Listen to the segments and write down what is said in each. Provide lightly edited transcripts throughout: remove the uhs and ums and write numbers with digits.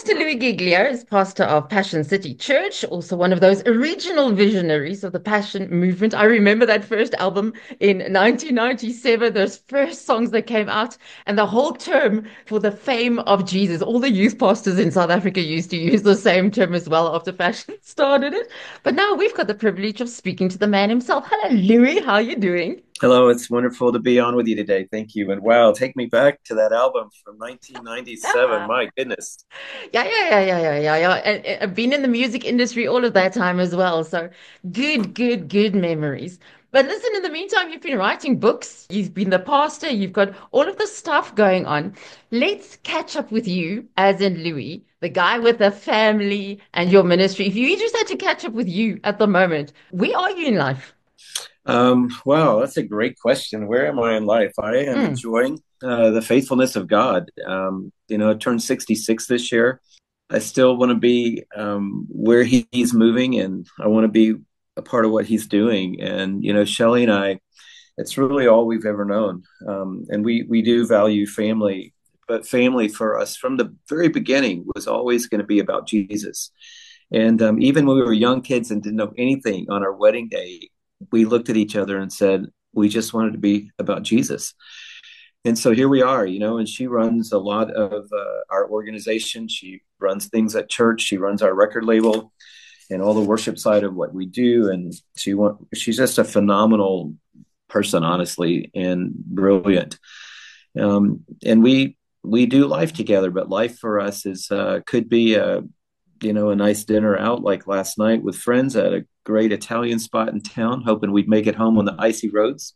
Pastor Louis Giglio is pastor of Passion City Church, also one of those original visionaries of the Passion movement. I remember that first album in 1997, those first songs that came out, and the whole term for the fame of Jesus. All the youth pastors in South Africa used to use the same term as well after Passion started it. But now we've got the privilege of speaking to the man himself. Hello, Louis. How are you doing? Hello, it's wonderful to be on with you today. Thank you. And wow, take me back to that album from 1997. My goodness. Yeah. And I've been in the music industry all of that time as well. So good memories. But listen, in the meantime, you've been writing books, you've been the pastor, you've got all of the stuff going on. Let's catch up with you, as in Louis, the guy with the family and your ministry. If you just had to catch up with you at the moment, where are you in life? Wow, that's a great question. Where am I in life? I am Mm. enjoying the faithfulness of God. I turned 66 this year. I still want to be where he's moving, and I want to be a part of what he's doing. And, Shelley and I, it's really all we've ever known. And we do value family, but family for us from the very beginning was always going to be about Jesus. And even when we were young kids and didn't know anything on our wedding day, we looked at each other and said, we just wanted to be about Jesus. And so here we are, and she runs a lot of our organization. She runs things at church. She runs our record label and all the worship side of what we do. And she's just a phenomenal person, honestly, and brilliant. And we do life together, but life for us is could be a nice dinner out like last night with friends at a great Italian spot in town, hoping we'd make it home on the icy roads.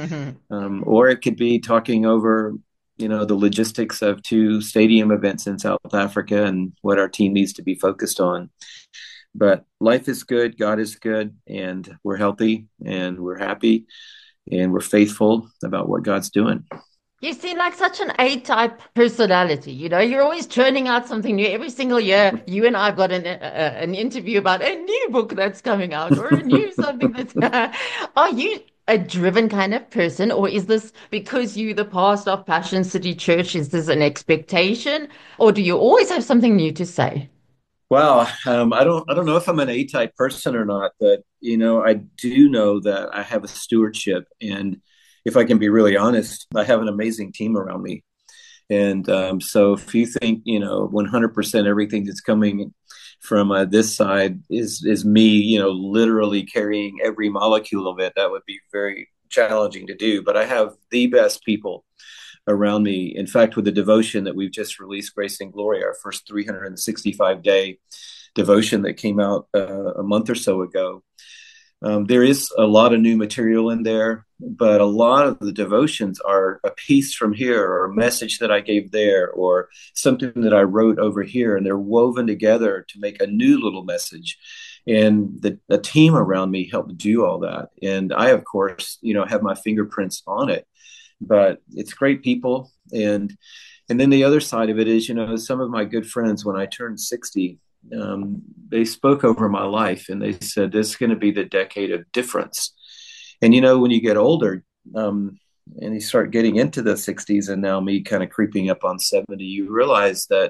Or it could be talking over, the logistics of two stadium events in South Africa and what our team needs to be focused on. But life is good, God is good, and we're healthy and we're happy and we're faithful about what God's doing. You seem like such an A-type personality. You're always churning out something new every single year. You and I've got an interview about a new book that's coming out or a new something that's. Are you a driven kind of person, or is this because you the pastor of Passion City Church? Is this an expectation, or do you always have something new to say? Wow, I don't know if I'm an A-type person or not, but I do know that I have a stewardship, and if I can be really honest, I have an amazing team around me. And so if you think, 100% everything that's coming from this side is me, literally carrying every molecule of it, that would be very challenging to do. But I have the best people around me. In fact, with the devotion that we've just released, Grace and Glory, our first 365-day devotion that came out a month or so ago, there is a lot of new material in there, but a lot of the devotions are a piece from here or a message that I gave there or something that I wrote over here, and they're woven together to make a new little message. And the team around me helped do all that. And I, of course, have my fingerprints on it, but it's great people. And then the other side of it is, some of my good friends, when I turned 60, they spoke over my life and they said, this is going to be the decade of difference. And, when you get older, and you start getting into the 60s and now me kind of creeping up on 70, you realize that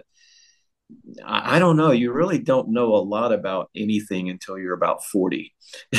I don't know, you really don't know a lot about anything until you're about 40.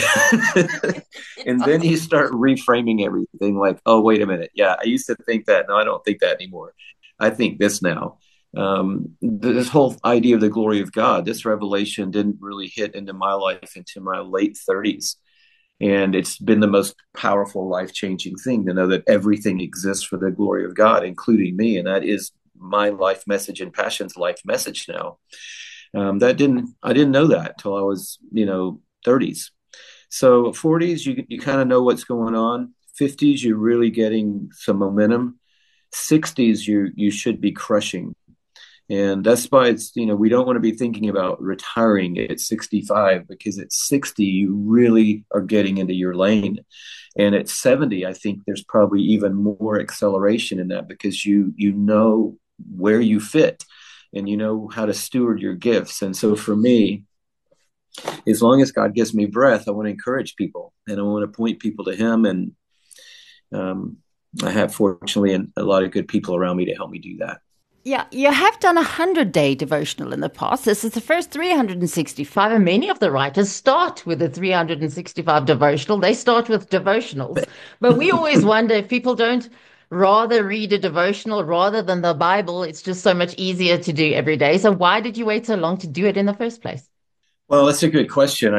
And then you start reframing everything like, oh, wait a minute. Yeah, I used to think that. No, I don't think that anymore. I think this now. This whole idea of the glory of God, this revelation didn't really hit into my life into my late 30s. And it's been the most powerful, life-changing thing to know that everything exists for the glory of God, including me. And that is my life message and Passion's life message now. I didn't know that till I was, 30s. So 40s, you kind of know what's going on. 50s, you're really getting some momentum. 60s, you should be crushing. And that's why we don't want to be thinking about retiring at 65, because at 60, you really are getting into your lane. And at 70, I think there's probably even more acceleration in that because you know where you fit and you know how to steward your gifts. And so for me, as long as God gives me breath, I want to encourage people and I want to point people to Him. And I have, fortunately, a lot of good people around me to help me do that. Yeah, you have done a 100-day devotional in the past. This is the first 365, and many of the writers start with the 365 devotional. They start with devotionals. But we always wonder if people don't rather read a devotional rather than the Bible. It's just so much easier to do every day. So why did you wait so long to do it in the first place? Well, that's a good question.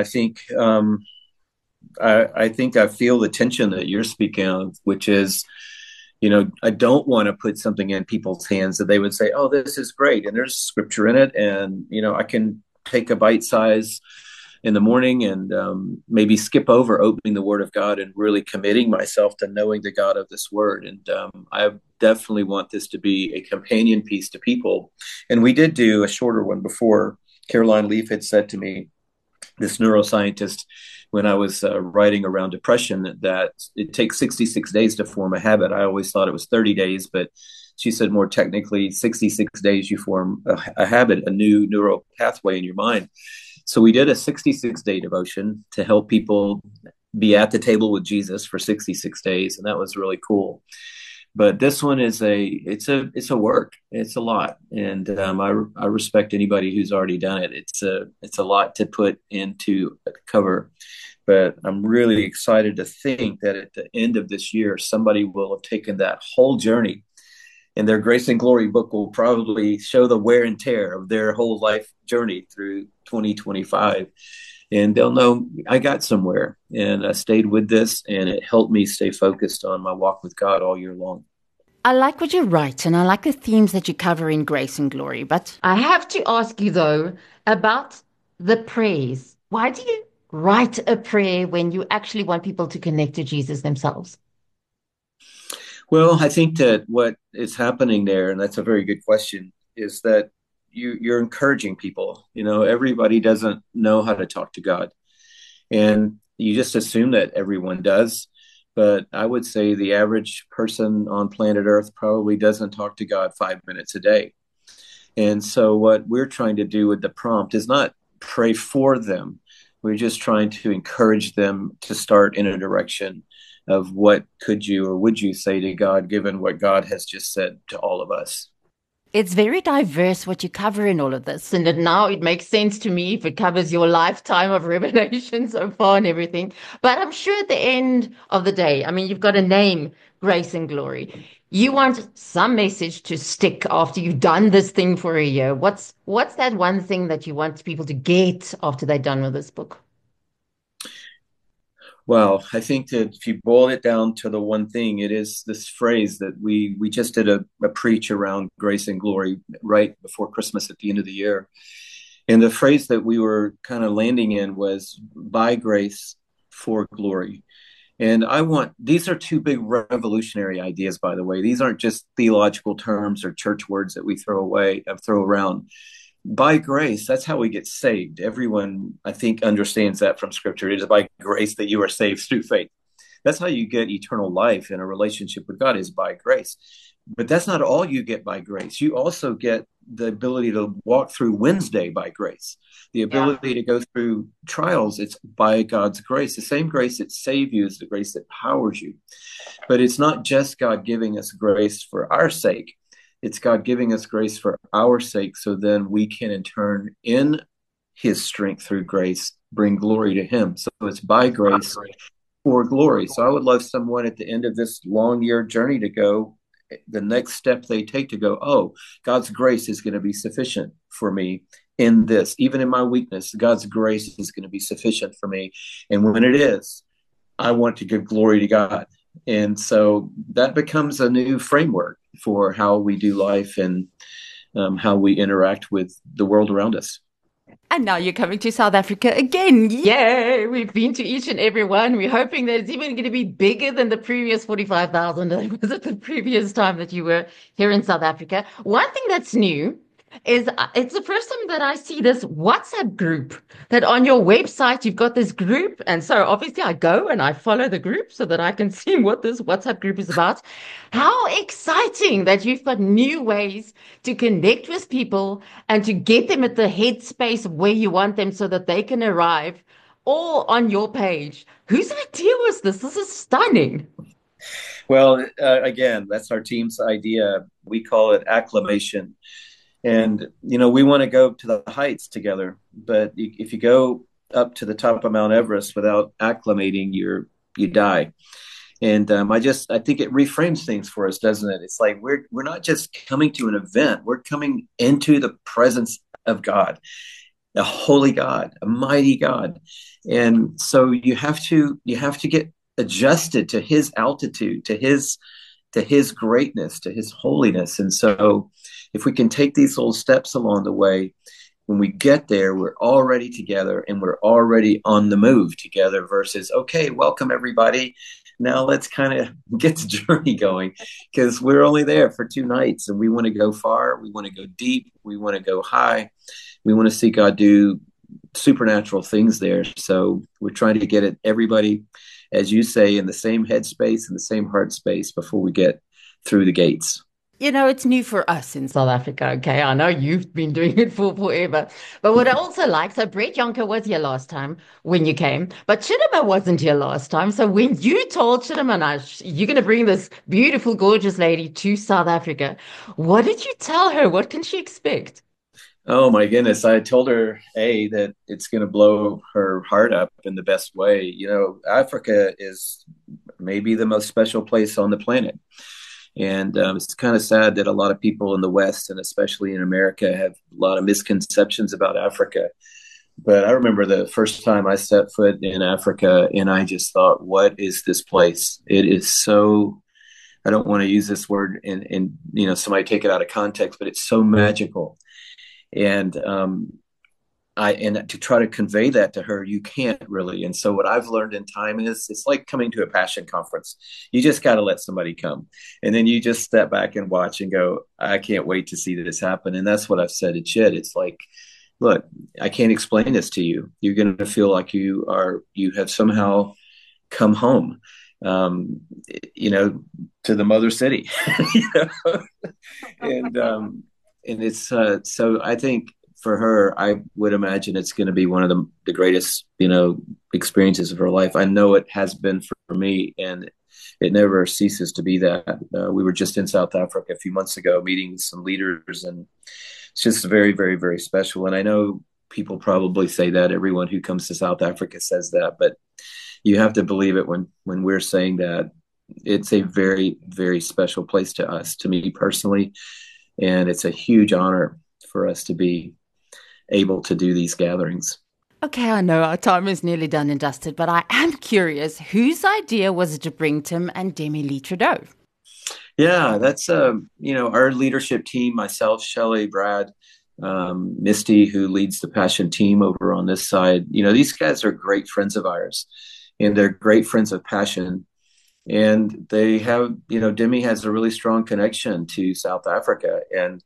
I think I feel the tension that you're speaking of, which is, I don't want to put something in people's hands that they would say, "Oh, this is great," and there's scripture in it, and I can take a bite size in the morning and maybe skip over opening the Word of God and really committing myself to knowing the God of this Word. And I definitely want this to be a companion piece to people. And we did do a shorter one before. Caroline Leaf had said to me, this neuroscientist, when I was writing around depression, that it takes 66 days to form a habit. I always thought it was 30 days, but she said more technically, 66 days you form a habit, a new neural pathway in your mind. So we did a 66-day devotion to help people be at the table with Jesus for 66 days, and that was really cool. But this one is it's a work. It's a lot, and I respect anybody who's already done it. It's a lot to put into a cover, but I'm really excited to think that at the end of this year, somebody will have taken that whole journey, and their Grace and Glory book will probably show the wear and tear of their whole life journey through 2025. And they'll know I got somewhere and I stayed with this, and it helped me stay focused on my walk with God all year long. I like what you write and I like the themes that you cover in Grace and Glory. But I have to ask you, though, about the prayers. Why do you write a prayer when you actually want people to connect to Jesus themselves? Well, I think that what is happening there, and that's a very good question, is that you're encouraging people. Everybody doesn't know how to talk to God, and you just assume that everyone does. But I would say the average person on planet Earth probably doesn't talk to God 5 minutes a day. And so, what we're trying to do with the prompt is not pray for them. We're just trying to encourage them to start in a direction of what could you or would you say to God, given what God has just said to all of us. It's very diverse what you cover in all of this. And now it makes sense to me if it covers your lifetime of revelation so far and everything. But I'm sure at the end of the day, I mean, you've got a name, Grace and Glory. You want some message to stick after you've done this thing for a year. What's that one thing that you want people to get after they're done with this book? Well, I think that if you boil it down to the one thing, it is this phrase that we just did a preach around Grace and Glory right before Christmas at the end of the year. And the phrase that we were kind of landing in was by grace for glory. And these are two big revolutionary ideas, by the way. These aren't just theological terms or church words that we throw around. By grace, that's how we get saved. Everyone, I think, understands that from scripture. It is by grace that you are saved through faith. That's how you get eternal life in a relationship with God, is by grace. But that's not all you get by grace. You also get the ability to walk through Wednesday by grace, the Yeah. ability to go through trials. It's by God's grace. The same grace that saved you is the grace that powers you. But it's not just God giving us grace for our sake. It's God giving us grace for our sake, so then we can in turn, in his strength through grace, bring glory to him. So it's by grace for glory. So I would love someone at the end of this long year journey to go, the next step they take to go, oh, God's grace is going to be sufficient for me in this. Even in my weakness, God's grace is going to be sufficient for me. And when it is, I want to give glory to God. And so that becomes a new framework for how we do life and how we interact with the world around us. And now you're coming to South Africa again. Yay! We've been to each and every one. We're hoping that it's even going to be bigger than the previous 45,000 that was at the previous time that you were here in South Africa. One thing that's new is it's the first time that I see this WhatsApp group, that on your website you've got this group. And so obviously I go and I follow the group so that I can see what this WhatsApp group is about. How exciting that you've got new ways to connect with people and to get them at the headspace of where you want them so that they can arrive all on your page. Whose idea was this? This is stunning. Well, again, that's our team's idea. We call it acclamation. And, we want to go to the heights together. But if you go up to the top of Mount Everest without acclimating, you die. And I think it reframes things for us, doesn't it? It's like we're not just coming to an event; we're coming into the presence of God, a holy God, a mighty God, and so you have to get adjusted to His altitude, to his greatness, to His holiness. And so, if we can take these little steps along the way, when we get there, we're already together and we're already on the move together versus, okay, welcome everybody. Now let's kind of get the journey going because we're only there for 2 nights and we want to go far. We want to go deep. We want to go high. We want to see God do supernatural things there. So we're trying to get it, everybody, as you say, in the same headspace and the same heart space before we get through the gates. It's new for us in South Africa. Okay, I know you've been doing it for forever. But what I also like, so Brett Jonker was here last time when you came, but Chidima wasn't here last time. So when you told Chidima, you're going to bring this beautiful, gorgeous lady to South Africa, what did you tell her? What can she expect? Oh my goodness. I told her, hey, that it's going to blow her heart up in the best way. Africa is maybe the most special place on the planet. And it's kind of sad that a lot of people in the West and especially in America have a lot of misconceptions about Africa. But I remember the first time I set foot in Africa and I just thought, what is this place? It is so, I don't want to use this word and somebody take it out of context, but it's so magical. And and to try to convey that to her, you can't really. And so what I've learned in time is it's like coming to a passion conference. You just got to let somebody come, and then you just step back and watch and go, I can't wait to see this happen. And that's what I've said to Chid. It's like, look, I can't explain this to you. You're going to feel like you have somehow come home, um, you know, to the mother city, you know? And it's so I think for her, I would imagine it's going to be one of the greatest, experiences of her life. I know it has been for me, and it never ceases to be that. We were just in South Africa a few months ago, meeting some leaders, and it's just very, very, very special. And I know people probably say that everyone who comes to South Africa says that, but you have to believe it when we're saying that. It's a very, very special place to us, to me personally, and it's a huge honor for us to be able to do these gatherings. Okay, I know our time is nearly done and dusted, but I am curious whose idea was it to bring Tim and Demi Lee Trudeau? Yeah, that's our leadership team, myself, Shelley, Brad, Misty, who leads the Passion team over on this side. These guys are great friends of ours, and they're great friends of Passion. And they have, Demi has a really strong connection to South Africa, and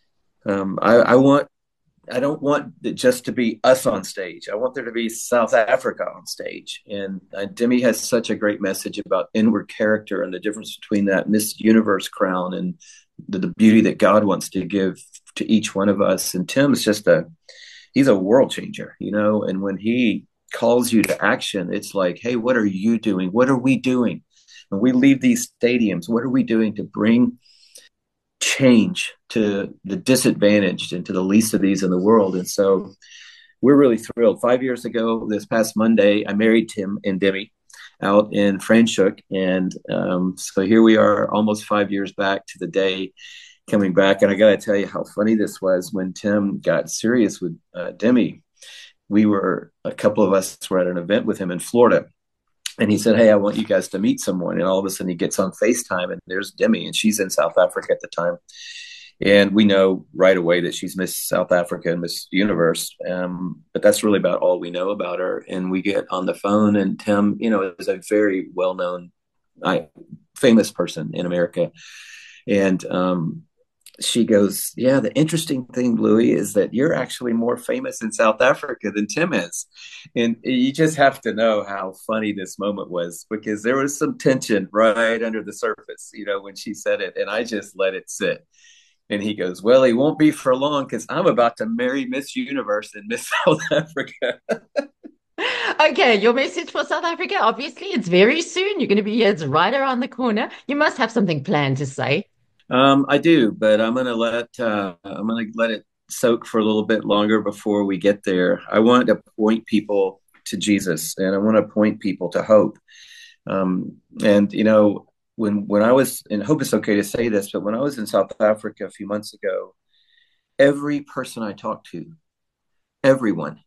I don't want it just to be us on stage. I want there to be South Africa on stage. And Demi has such a great message about inward character and the difference between that Miss Universe crown and the beauty that God wants to give to each one of us. And Tim's he's a world changer, and when he calls you to action, it's like, hey, what are you doing? What are we doing? When we leave these stadiums, what are we doing to bring change to the disadvantaged and to the least of these in the world? And so we're really thrilled. 5 years ago, this past Monday, I married Tim and Demi out in Franschhoek. And so here we are almost 5 years back to the day coming back. And I got to tell you how funny this was when Tim got serious with Demi. A couple of us were at an event with him in Florida. And he said, hey, I want you guys to meet someone. And all of a sudden he gets on FaceTime and there's Demi, and she's in South Africa at the time. And we know right away that she's Miss South Africa and Miss Universe. But that's really about all we know about her. And we get on the phone, and Tim, is a very well-known, famous person in America. And she goes, yeah, the interesting thing, Louis, is that you're actually more famous in South Africa than Tim is. And you just have to know how funny this moment was, because there was some tension right under the surface, when she said it. And I just let it sit. And he goes, well, he won't be for long because I'm about to marry Miss Universe in Miss South Africa. Okay, your message for South Africa. Obviously, it's very soon. You're going to be here. It's right around the corner. You must have something planned to say. I do, but I'm gonna let it soak for a little bit longer before we get there. I want to point people to Jesus, and I want to point people to hope. And when I was, and I hope it's okay to say this, but when I was in South Africa a few months ago, every person I talked to, everyone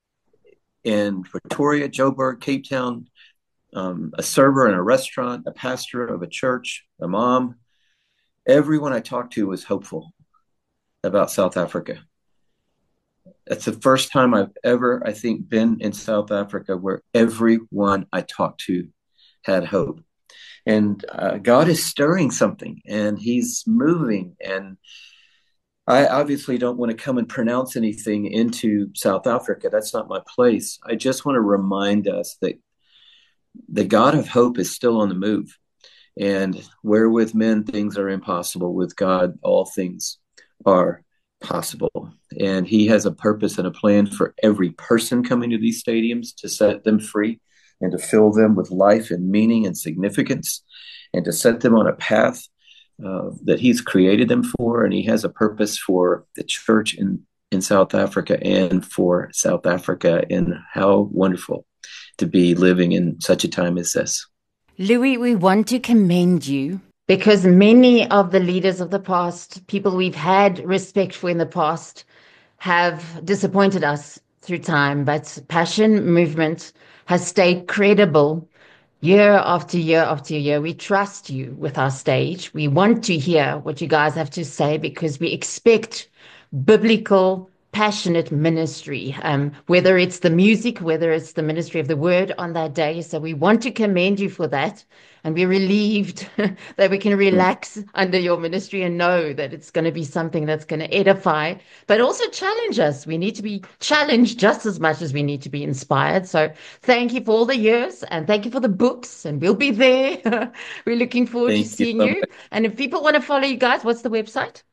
in Pretoria, Joburg, Cape Town, a server in a restaurant, a pastor of a church, a mom, everyone I talked to was hopeful about South Africa. That's the first time I've ever, I think, been in South Africa where everyone I talked to had hope. And God is stirring something and he's moving. And I obviously don't want to come and pronounce anything into South Africa. That's not my place. I just want to remind us that the God of hope is still on the move. And where with men things are impossible, with God all things are possible. And he has a purpose and a plan for every person coming to these stadiums to set them free and to fill them with life and meaning and significance and to set them on a path that he's created them for. And he has a purpose for the church in South Africa and for South Africa. And how wonderful to be living in such a time as this. Louis, we want to commend you because many of the leaders of the past, people we've had respect for in the past, have disappointed us through time. But Passion Movement has stayed credible year after year after year. We trust you with our stage. We want to hear what you guys have to say because we expect biblical, passionate ministry, whether it's the music, whether it's the ministry of the word on that day. So we want to commend you for that. And we're relieved that we can relax under your ministry and know that it's going to be something that's going to edify, but also challenge us. We need to be challenged just as much as we need to be inspired. So thank you for all the years and thank you for the books. And we'll be there. We're looking forward to Thank you seeing so you. much. And if people want to follow you guys, what's the website?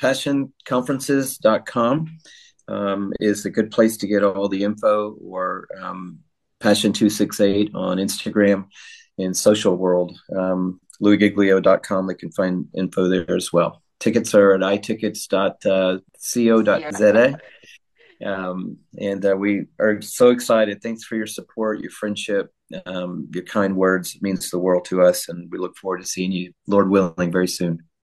PassionConferences.com is a good place to get all the info, or Passion 268 on Instagram and social world. LouisGiglio.com, they can find info there as well. Tickets are at itickets.co.za. And we are so excited. Thanks for your support, your friendship, your kind words. It means the world to us. And we look forward to seeing you, Lord willing, very soon.